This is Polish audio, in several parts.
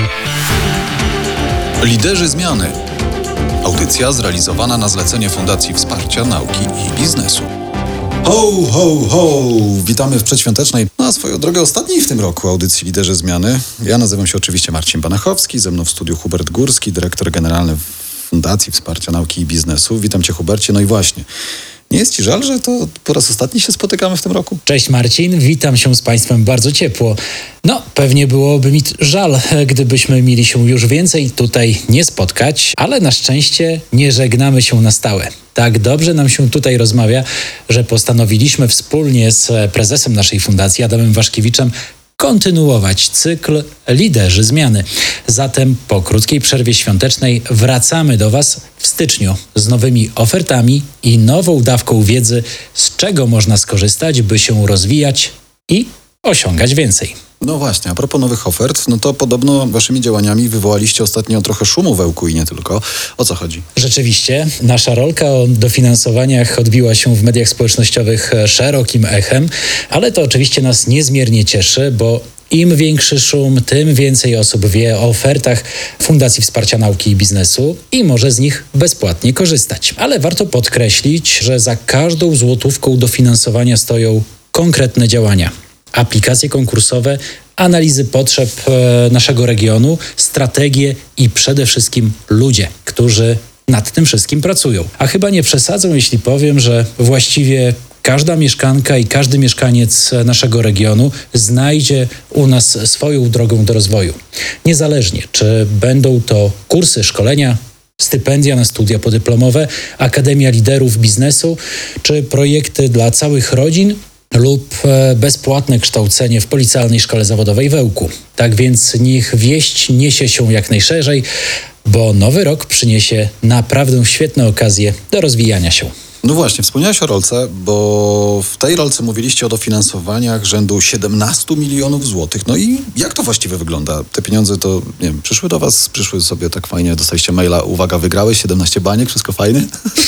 Liderzy zmiany. Audycja zrealizowana na zlecenie Fundacji Wsparcia Nauki i Biznesu. Ho, ho, ho! Witamy w przedświątecznej, na swoją drogę ostatniej w tym roku audycji Liderzy Zmiany. Ja nazywam się oczywiście Marcin Banachowski, ze mną w studiu Hubert Górski, dyrektor generalny Fundacji Wsparcia Nauki i Biznesu. Witam Cię, Hubercie. No i właśnie, nie jest Ci żal, że to po raz ostatni się spotykamy w tym roku? Cześć Marcin, witam się z Państwem bardzo ciepło. No, pewnie byłoby mi żal, gdybyśmy mieli się już więcej tutaj nie spotkać, ale na szczęście nie żegnamy się na stałe. Tak dobrze nam się tutaj rozmawia, że postanowiliśmy wspólnie z prezesem naszej fundacji, Adamem Waszkiewiczem, kontynuować cykl Liderzy Zmiany. Zatem po krótkiej przerwie świątecznej wracamy do Was w styczniu z nowymi ofertami i nową dawką wiedzy, z czego można skorzystać, by się rozwijać i osiągać więcej. No właśnie, a propos nowych ofert, no to podobno waszymi działaniami wywołaliście ostatnio trochę szumu w Ełku i nie tylko. O co chodzi? Rzeczywiście, nasza rolka o dofinansowaniach odbiła się w mediach społecznościowych szerokim echem, ale to oczywiście nas niezmiernie cieszy, bo im większy szum, tym więcej osób wie o ofertach Fundacji Wsparcia Nauki i Biznesu i może z nich bezpłatnie korzystać. Ale warto podkreślić, że za każdą złotówką dofinansowania stoją konkretne działania. Aplikacje konkursowe, analizy potrzeb naszego regionu, strategie i przede wszystkim ludzie, którzy nad tym wszystkim pracują. A chyba nie przesadzą, jeśli powiem, że właściwie każda mieszkanka i każdy mieszkaniec naszego regionu znajdzie u nas swoją drogę do rozwoju. Niezależnie, czy będą to kursy, szkolenia, stypendia na studia podyplomowe, Akademia Liderów Biznesu, czy projekty dla całych rodzin, lub bezpłatne kształcenie w Policealnej Szkole Zawodowej w Ełku. Tak więc niech wieść niesie się jak najszerzej, bo nowy rok przyniesie naprawdę świetne okazje do rozwijania się. No właśnie, wspomniałeś o rolce, bo w tej rolce mówiliście o dofinansowaniach rzędu 17 milionów złotych. No i jak to właściwie wygląda? Te pieniądze to, nie wiem, przyszły do was, przyszły sobie tak fajnie, dostaliście maila, uwaga, wygrałeś 17 baniek, wszystko fajne?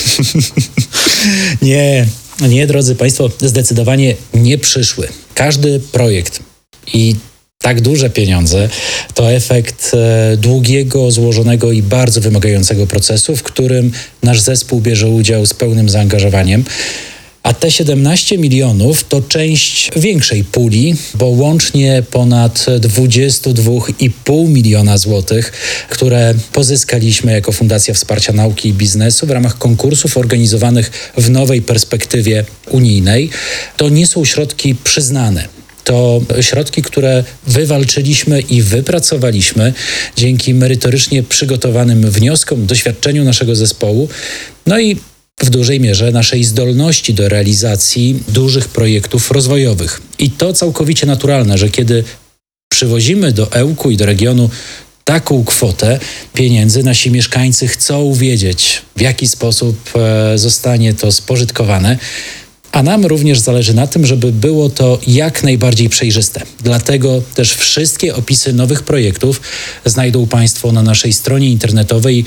Nie, drodzy Państwo, zdecydowanie nie przyszły. Każdy projekt i tak duże pieniądze to efekt długiego, złożonego i bardzo wymagającego procesu, w którym nasz zespół bierze udział z pełnym zaangażowaniem. A te 17 milionów to część większej puli, bo łącznie ponad 22,5 miliona złotych, które pozyskaliśmy jako Fundacja Wsparcia Nauki i Biznesu w ramach konkursów organizowanych w nowej perspektywie unijnej. To nie są środki przyznane. To środki, które wywalczyliśmy i wypracowaliśmy dzięki merytorycznie przygotowanym wnioskom, doświadczeniu naszego zespołu, no i w dużej mierze naszej zdolności do realizacji dużych projektów rozwojowych. I to całkowicie naturalne, że kiedy przywozimy do Ełku i do regionu taką kwotę pieniędzy, nasi mieszkańcy chcą wiedzieć, w jaki sposób zostanie to spożytkowane. A nam również zależy na tym, żeby było to jak najbardziej przejrzyste. Dlatego też wszystkie opisy nowych projektów znajdą Państwo na naszej stronie internetowej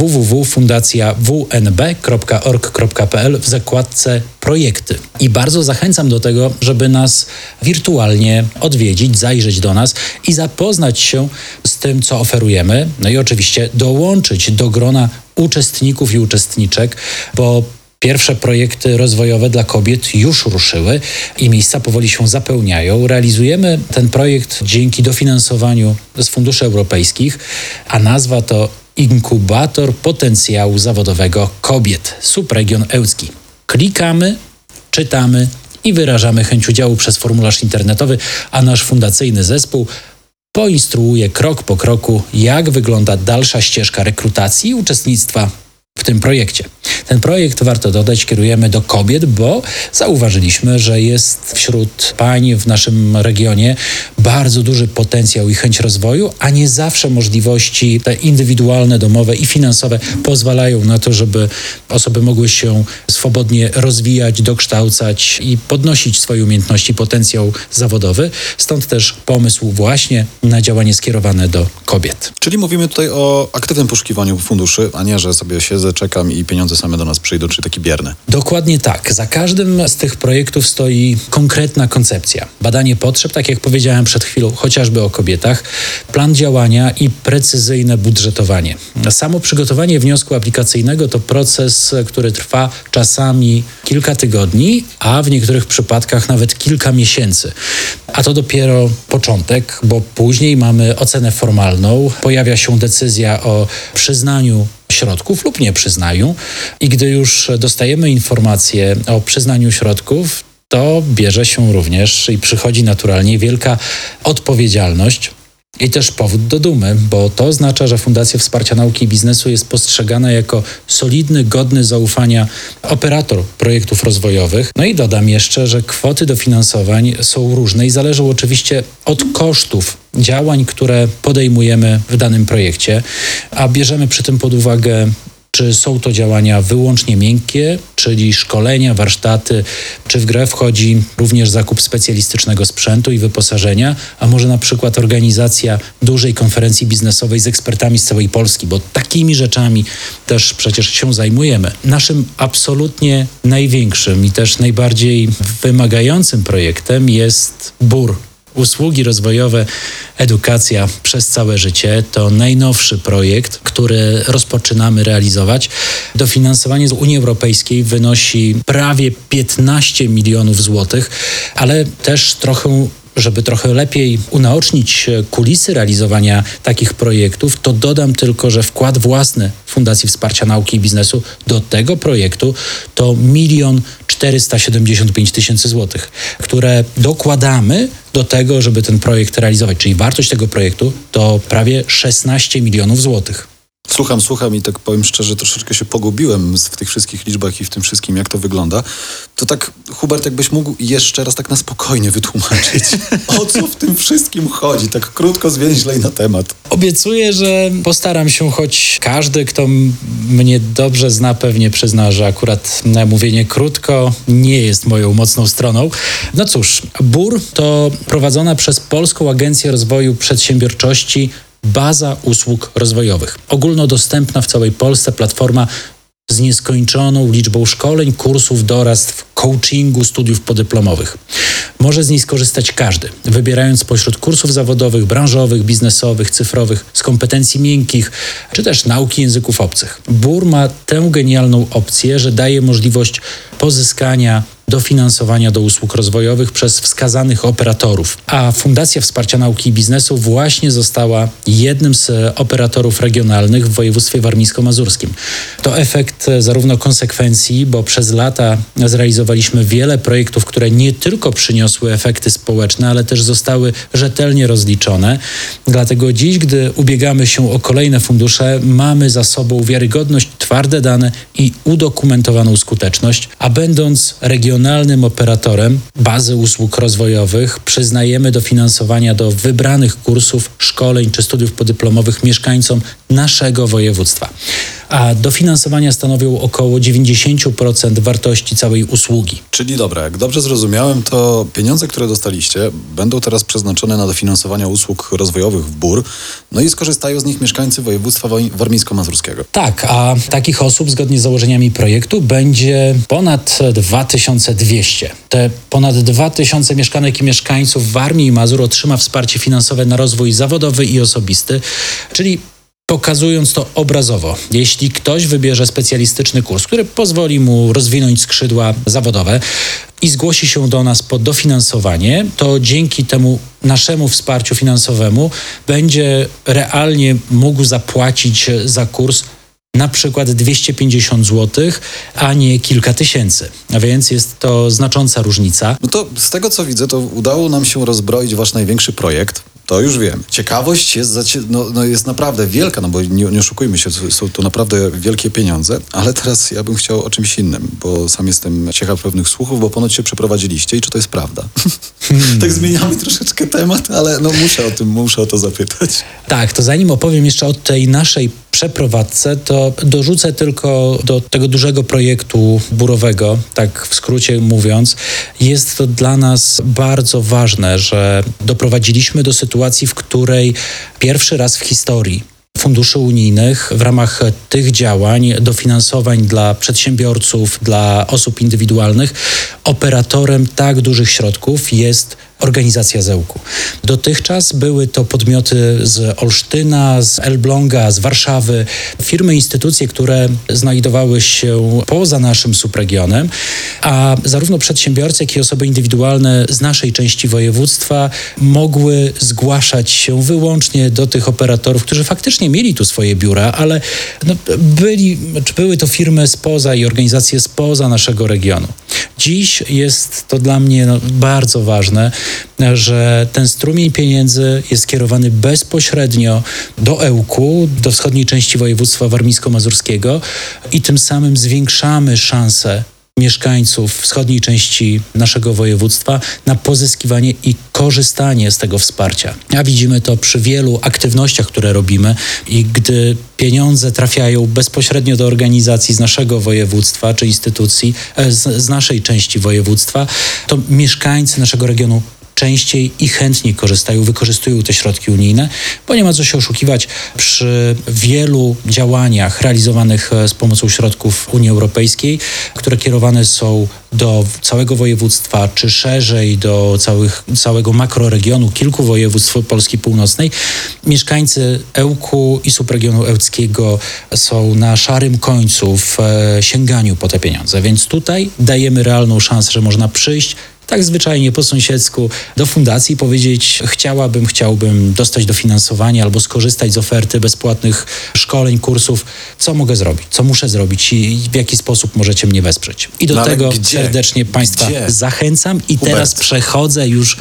www.fundacjawnb.org.pl w zakładce Projekty. I bardzo zachęcam do tego, żeby nas wirtualnie odwiedzić, zajrzeć do nas i zapoznać się z tym, co oferujemy. No i oczywiście dołączyć do grona uczestników i uczestniczek, bo pierwsze projekty rozwojowe dla kobiet już ruszyły i miejsca powoli się zapełniają. Realizujemy ten projekt dzięki dofinansowaniu z funduszy europejskich, a nazwa to Inkubator Potencjału Zawodowego Kobiet, Subregion Ełcki. Klikamy, czytamy i wyrażamy chęć udziału przez formularz internetowy, a nasz fundacyjny zespół poinstruuje krok po kroku, jak wygląda dalsza ścieżka rekrutacji i uczestnictwa w tym projekcie. Ten projekt, warto dodać, kierujemy do kobiet, bo zauważyliśmy, że jest wśród pań w naszym regionie bardzo duży potencjał i chęć rozwoju, a nie zawsze możliwości te indywidualne, domowe i finansowe pozwalają na to, żeby osoby mogły się swobodnie rozwijać, dokształcać i podnosić swoje umiejętności, potencjał zawodowy. Stąd też pomysł właśnie na działanie skierowane do kobiet. Czyli mówimy tutaj o aktywnym poszukiwaniu funduszy, a nie, że sobie siedzę, czekam i pieniądze same do nas przyjdą, czy takie bierne. Dokładnie tak. Za każdym z tych projektów stoi konkretna koncepcja. Badanie potrzeb, tak jak powiedziałem przed chwilą, chociażby o kobietach, plan działania i precyzyjne budżetowanie. Samo przygotowanie wniosku aplikacyjnego to proces, który trwa czasami kilka tygodni, a w niektórych przypadkach nawet kilka miesięcy. A to dopiero początek, bo później mamy ocenę formalną, pojawia się decyzja o przyznaniu środków lub nie przyznaniu i gdy już dostajemy informację o przyznaniu środków, to bierze się również i przychodzi naturalnie wielka odpowiedzialność i też powód do dumy, bo to oznacza, że Fundacja Wsparcia Nauki i Biznesu jest postrzegana jako solidny, godny zaufania operator projektów rozwojowych. No i dodam jeszcze, że kwoty dofinansowań są różne i zależą oczywiście od kosztów działań, które podejmujemy w danym projekcie, a bierzemy przy tym pod uwagę, czy są to działania wyłącznie miękkie, czyli szkolenia, warsztaty, czy w grę wchodzi również zakup specjalistycznego sprzętu i wyposażenia, a może na przykład organizacja dużej konferencji biznesowej z ekspertami z całej Polski, bo takimi rzeczami też przecież się zajmujemy. Naszym absolutnie największym i też najbardziej wymagającym projektem jest BUR. Usługi rozwojowe, edukacja przez całe życie to najnowszy projekt, który rozpoczynamy realizować. Dofinansowanie z Unii Europejskiej wynosi prawie 15 milionów złotych, ale też żeby trochę lepiej unaocznić kulisy realizowania takich projektów, to dodam tylko, że wkład własny Fundacji Wsparcia Nauki i Biznesu do tego projektu to 1 475 000 złotych, które dokładamy do tego, żeby ten projekt realizować. Czyli wartość tego projektu to prawie 16 milionów złotych. Słucham i tak powiem szczerze, troszeczkę się pogubiłem w tych wszystkich liczbach i w tym wszystkim, jak to wygląda. To tak, Hubert, jakbyś mógł jeszcze raz tak na spokojnie wytłumaczyć, o co w tym wszystkim chodzi, tak krótko, zwięźlej na temat. Obiecuję, że postaram się, choć każdy, kto mnie dobrze zna, pewnie przyzna, że akurat mówienie krótko nie jest moją mocną stroną. No cóż, BUR to prowadzona przez Polską Agencję Rozwoju Przedsiębiorczości baza usług rozwojowych. Ogólnodostępna w całej Polsce platforma z nieskończoną liczbą szkoleń, kursów, doradztw, coachingu, studiów podyplomowych. Może z niej skorzystać każdy, wybierając spośród kursów zawodowych, branżowych, biznesowych, cyfrowych, z kompetencji miękkich, czy też nauki języków obcych. BUR ma tę genialną opcję, że daje możliwość pozyskania dofinansowania do usług rozwojowych przez wskazanych operatorów. A Fundacja Wsparcia Nauki i Biznesu właśnie została jednym z operatorów regionalnych w województwie warmińsko-mazurskim. To efekt zarówno konsekwencji, bo przez lata zrealizowaliśmy wiele projektów, które nie tylko przyniosły efekty społeczne, ale też zostały rzetelnie rozliczone. Dlatego dziś, gdy ubiegamy się o kolejne fundusze, mamy za sobą wiarygodność, twarde dane i udokumentowaną skuteczność, a będąc regionalnym operatorem bazy usług rozwojowych przyznajemy dofinansowania do wybranych kursów, szkoleń czy studiów podyplomowych mieszkańcom naszego województwa. A dofinansowania stanowią około 90% wartości całej usługi. Czyli dobra, jak dobrze zrozumiałem, to pieniądze, które dostaliście, będą teraz przeznaczone na dofinansowanie usług rozwojowych w BUR, no i skorzystają z nich mieszkańcy województwa warmińsko-mazurskiego. Tak, a takich osób zgodnie z założeniami projektu będzie ponad 2200. Te ponad 2000 mieszkanek i mieszkańców Warmii i Mazur otrzyma wsparcie finansowe na rozwój zawodowy i osobisty, czyli pokazując to obrazowo, jeśli ktoś wybierze specjalistyczny kurs, który pozwoli mu rozwinąć skrzydła zawodowe i zgłosi się do nas po dofinansowanie, to dzięki temu naszemu wsparciu finansowemu będzie realnie mógł zapłacić za kurs na przykład 250 zł, a nie kilka tysięcy. A więc jest to znacząca różnica. No to z tego, co widzę, to udało nam się rozbroić wasz największy projekt. To już wiem. Ciekawość jest, jest naprawdę wielka, no bo nie oszukujmy się, są to naprawdę wielkie pieniądze, ale teraz ja bym chciał o czymś innym, bo sam jestem ciekaw pewnych słuchów, bo ponoć się przeprowadziliście i czy to jest prawda? Tak zmieniamy troszeczkę temat, ale no muszę o to zapytać. Tak, to zanim opowiem jeszcze o tej naszej przeprowadzce, to dorzucę tylko do tego dużego projektu burowego, tak w skrócie mówiąc, jest to dla nas bardzo ważne, że doprowadziliśmy do sytuacji, w której pierwszy raz w historii funduszy unijnych, w ramach tych działań, dofinansowań dla przedsiębiorców, dla osób indywidualnych, operatorem tak dużych środków jest organizacja Zełku. Dotychczas były to podmioty z Olsztyna, z Elbląga, z Warszawy, firmy, instytucje, które znajdowały się poza naszym subregionem, a zarówno przedsiębiorcy, jak i osoby indywidualne z naszej części województwa mogły zgłaszać się wyłącznie do tych operatorów, którzy faktycznie mieli tu swoje biura, ale były to firmy spoza i organizacje spoza naszego regionu. Dziś jest to dla mnie bardzo ważne, że ten strumień pieniędzy jest skierowany bezpośrednio do Ełku, do wschodniej części województwa warmińsko-mazurskiego i tym samym zwiększamy szanse mieszkańców wschodniej części naszego województwa na pozyskiwanie i korzystanie z tego wsparcia. A widzimy to przy wielu aktywnościach, które robimy i gdy pieniądze trafiają bezpośrednio do organizacji z naszego województwa czy instytucji z naszej części województwa, to mieszkańcy naszego regionu częściej i chętniej wykorzystują te środki unijne, bo nie ma co się oszukiwać, przy wielu działaniach realizowanych z pomocą środków Unii Europejskiej, które kierowane są do całego województwa, czy szerzej do całego makroregionu, kilku województw Polski Północnej, mieszkańcy Ełku i subregionu ełckiego są na szarym końcu w sięganiu po te pieniądze. Więc tutaj dajemy realną szansę, że można przyjść tak zwyczajnie po sąsiedzku do fundacji i powiedzieć: chciałbym dostać dofinansowanie albo skorzystać z oferty bezpłatnych szkoleń, kursów. Co mogę zrobić? Co muszę zrobić? I w jaki sposób możecie mnie wesprzeć? I do tego serdecznie Państwa zachęcam. I teraz przechodzę już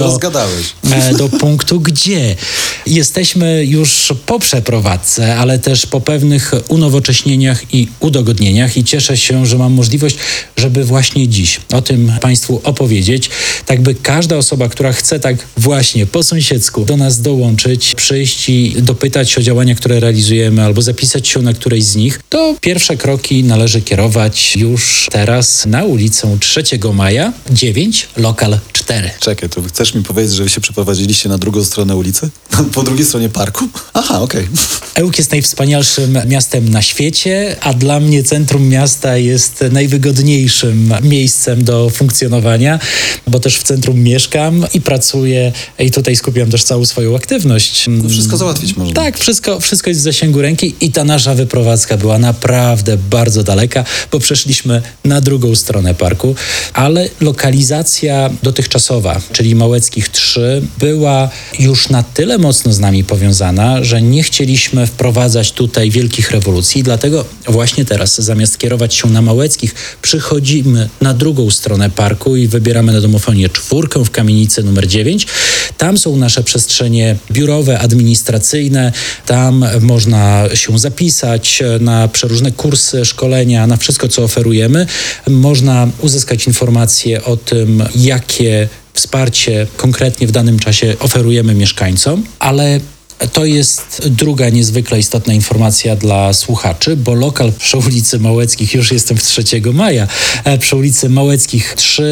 do punktu, gdzie jesteśmy już po przeprowadzce, ale też po pewnych unowocześnieniach i udogodnieniach i cieszę się, że mam możliwość, żeby właśnie dziś o tym Państwu opowiedzieć. Tak by każda osoba, która chce tak właśnie po sąsiedzku do nas dołączyć, przyjść i dopytać o działania, które realizujemy albo zapisać się na którejś z nich, to pierwsze kroki należy kierować już teraz na ulicę 3 Maja 9, lokal 4. Czekaj, to chcesz mi powiedzieć, że wy się przeprowadziliście na drugą stronę ulicy? Po drugiej stronie parku? Aha, okej. Ełk jest najwspanialszym miastem na świecie, a dla mnie centrum miasta jest najwygodniejszym miejscem do funkcjonowania, bo też w centrum mieszkam i pracuję i tutaj skupiam też całą swoją aktywność. Wszystko załatwić można. Tak, wszystko jest w zasięgu ręki i ta nasza wyprowadzka była naprawdę bardzo daleka, bo przeszliśmy na drugą stronę parku, ale lokalizacja dotychczasowa, czyli Małeckich 3, była już na tyle mocno z nami powiązana, że nie chcieliśmy wprowadzać tutaj wielkich rewolucji, dlatego właśnie teraz zamiast kierować się na Małeckich, przychodzimy na drugą stronę parku i wybieramy na domofonię 4 w kamienicy numer 9. Tam są nasze przestrzenie biurowe, administracyjne, tam można się zapisać na przeróżne kursy, szkolenia, na wszystko, co oferujemy. Można uzyskać informacje o tym, jakie wsparcie konkretnie w danym czasie oferujemy mieszkańcom, ale to jest druga niezwykle istotna informacja dla słuchaczy, bo lokal przy ulicy Małeckich, już jestem w 3 Maja, przy ulicy Małeckich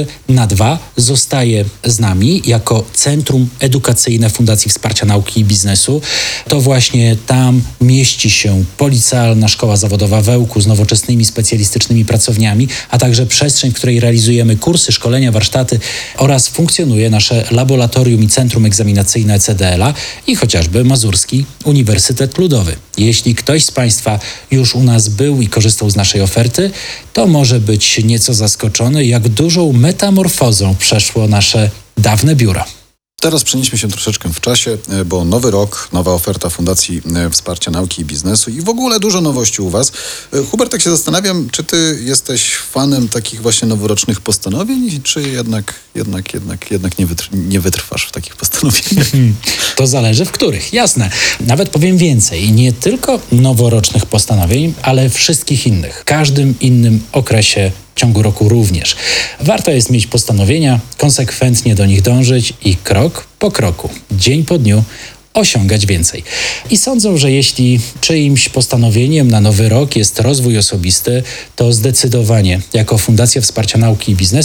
3/2 zostaje z nami jako Centrum Edukacyjne Fundacji Wsparcia Nauki i Biznesu. To właśnie tam mieści się Policealna Szkoła Zawodowa w Ełku z nowoczesnymi specjalistycznymi pracowniami, a także przestrzeń, w której realizujemy kursy, szkolenia, warsztaty oraz funkcjonuje nasze laboratorium i centrum egzaminacyjne CDL-a i chociażby Mazurski Uniwersytet Ludowy. Jeśli ktoś z Państwa już u nas był i korzystał z naszej oferty, to może być nieco zaskoczony, jak dużą metamorfozą przeszło nasze dawne biuro. Teraz przenieśmy się troszeczkę w czasie, bo nowy rok, nowa oferta Fundacji Wsparcia Nauki i Biznesu i w ogóle dużo nowości u Was. Hubert, tak się zastanawiam, czy Ty jesteś fanem takich właśnie noworocznych postanowień, czy jednak nie wytrwasz w takich postanowieniach? To zależy w których, jasne. Nawet powiem więcej, nie tylko noworocznych postanowień, ale wszystkich innych. W każdym innym okresie w ciągu roku również. Warto jest mieć postanowienia, konsekwentnie do nich dążyć i krok po kroku, dzień po dniu osiągać więcej. I sądzą, że jeśli czyimś postanowieniem na nowy rok jest rozwój osobisty, to zdecydowanie jako Fundacja Wsparcia Nauki i Biznesu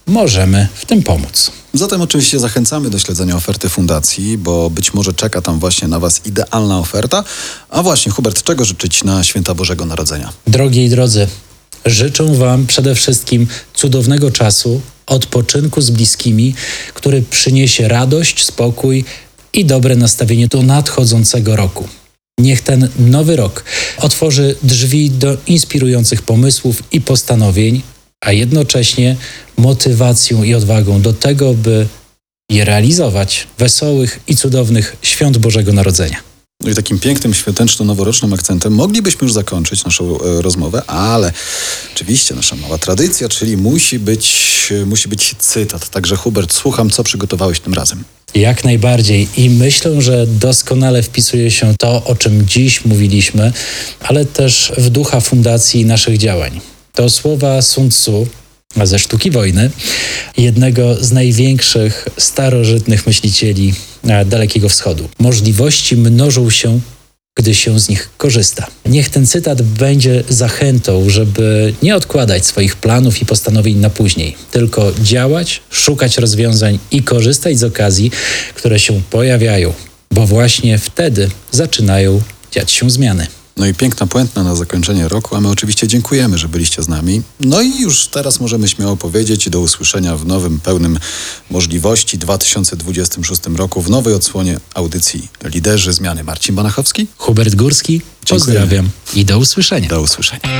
możemy w tym pomóc. Zatem oczywiście zachęcamy do śledzenia oferty fundacji, bo być może czeka tam właśnie na Was idealna oferta. A właśnie, Hubert, czego życzyć na święta Bożego Narodzenia? Drogie i drodzy, życzę Wam przede wszystkim cudownego czasu, odpoczynku z bliskimi, który przyniesie radość, spokój i dobre nastawienie do nadchodzącego roku. Niech ten nowy rok otworzy drzwi do inspirujących pomysłów i postanowień, a jednocześnie motywacją i odwagą do tego, by je realizować, wesołych i cudownych świąt Bożego Narodzenia. No i takim pięknym, świąteczno-noworocznym akcentem moglibyśmy już zakończyć naszą rozmowę, ale oczywiście nasza mała tradycja, czyli musi być cytat. Także Hubert, słucham, co przygotowałeś tym razem. Jak najbardziej i myślę, że doskonale wpisuje się to, o czym dziś mówiliśmy, ale też w ducha fundacji i naszych działań. To słowa Sun Tzu ze Sztuki Wojny, jednego z największych starożytnych myślicieli Dalekiego Wschodu. Możliwości mnożą się, gdy się z nich korzysta. Niech ten cytat będzie zachętą, żeby nie odkładać swoich planów i postanowień na później, tylko działać, szukać rozwiązań i korzystać z okazji, które się pojawiają, bo właśnie wtedy zaczynają dziać się zmiany. No i piękna puenta na zakończenie roku, a my oczywiście dziękujemy, że byliście z nami. No i już teraz możemy śmiało powiedzieć do usłyszenia w nowym, pełnym możliwości 2026 roku w nowej odsłonie audycji Liderzy Zmiany. Marcin Banachowski. Hubert Górski, pozdrawiam i do usłyszenia. Do usłyszenia.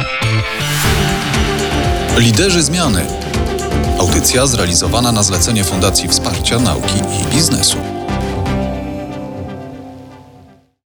Liderzy Zmiany. Audycja zrealizowana na zlecenie Fundacji Wsparcia Nauki i Biznesu.